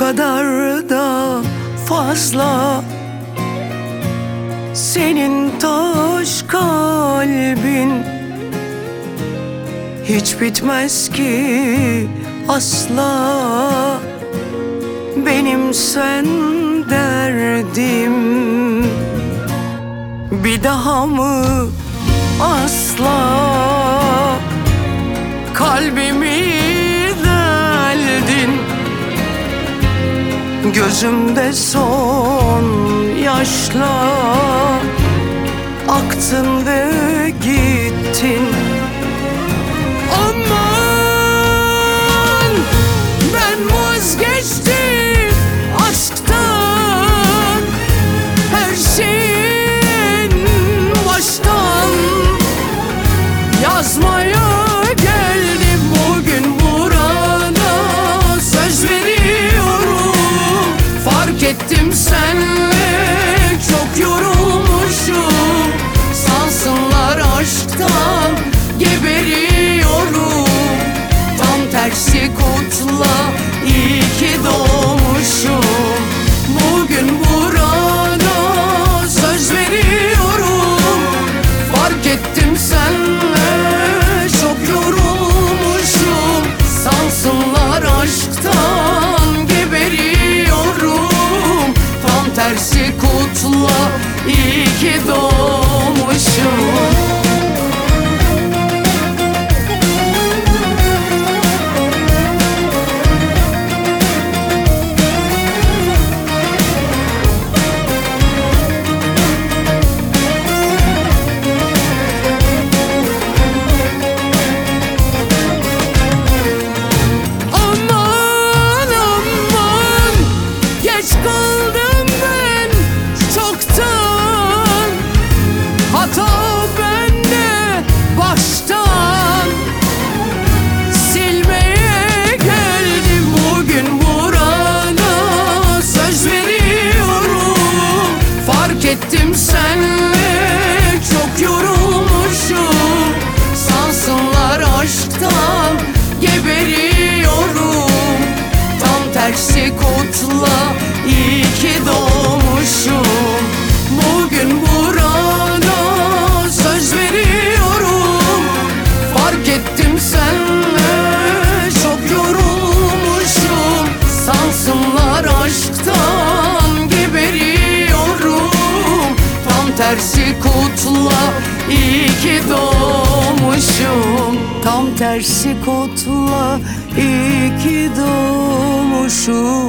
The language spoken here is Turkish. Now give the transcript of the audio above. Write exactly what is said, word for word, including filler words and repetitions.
kadar da fazla. Senin taş kalbin hiç bitmez ki asla. Benim sen derdim bir daha mı asla. Kalbimi deldin, gözümde son yaşla aktın ve gittin. Aman ben vazgeçtim aşktan, her şeyin baştan yazmaya geldim bugün burada. Söz veriyorum, fark ettim senle çok yorulmuşum. Sansınlar aşktan geberiyorum. Tam tersi kutla, iyi ki doğmuşum. Bugün burada söz veriyorum, fark ettim senle çok yorulmuşum. Sansınlar aşktan geberiyorum. Tam tersi kutla, iyi ki doğmuşum. Ettim senle çok yorulmuşum. Sansınlar aşktan geberiyorum. Tam tersi kutla, iyi ki doğmuşum. Bugün burada söz veriyorum, fark ettim senle çok yorulmuşum. Sansınlar aşktan geberiyorum. Tam tersi kutla, iyi ki doğmuşum. Tam tersi kutla, iyi ki doğmuşum.